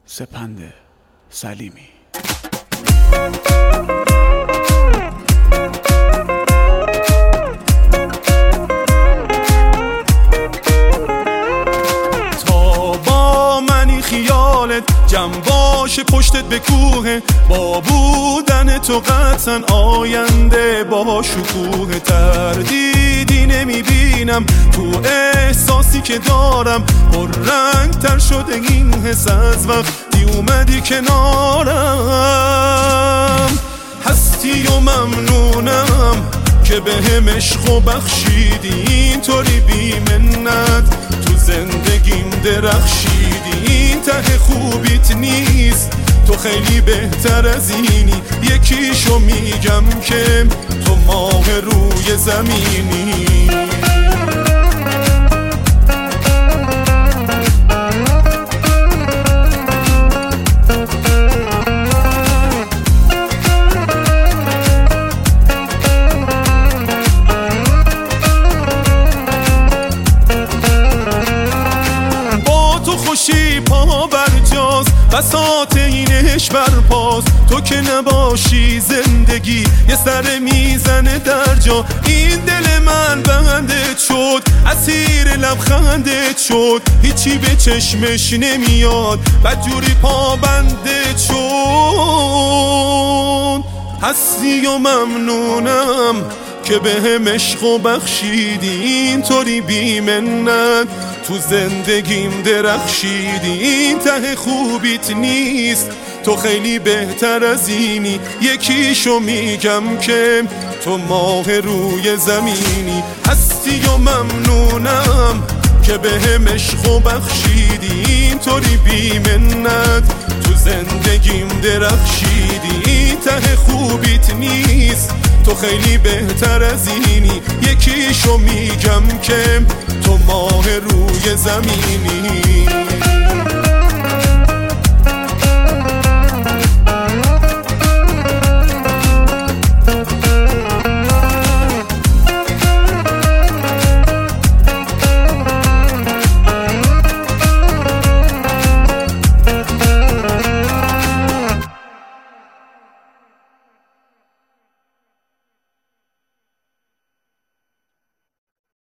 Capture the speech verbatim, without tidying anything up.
سپند سلیمی. تا با منی خیالت جمع باشه پشتت به کوه، با بودن تو قطعا آینده با شکوه. تردیدی نمیبینم تو احساسی که دارم، پر رنگ تر شده این حس از وقتی اومدی کنارم. هستی و ممنونم که به هم عشق و بخشیدی، اینطوری بی منت تو زندگیم درخشیدی. این ته خوبیت نیست، تو خیلی بهتر از اینی. یکیشو میگم که تو ماه روی زمینی. خوشی پا برجاز بساط اینش برپاس، تو که نباشی زندگی یه سر میزنه در جا. این دل من بندت شد، اسیر لبخندت شد، هیچی به چشمش نمیاد، بدجوری پا بندت شد. هستی و ممنونم که به هم عشق و بخشیدی، اینطوری بی منت تو زندگیم درخشیدی. این ته خوبیت نیست، تو خیلی بهتر از اینی. یکیشو میگم که تو ماه روی زمینی. هستی و ممنونم که به هم عشق و بخشیدی، اینطوری بی منت تو زندگیم درخشیدی. این ته خوبیت نیست، تو خیلی بهتر از اینی. یکیشو میگم که تو ماه روی زمینی.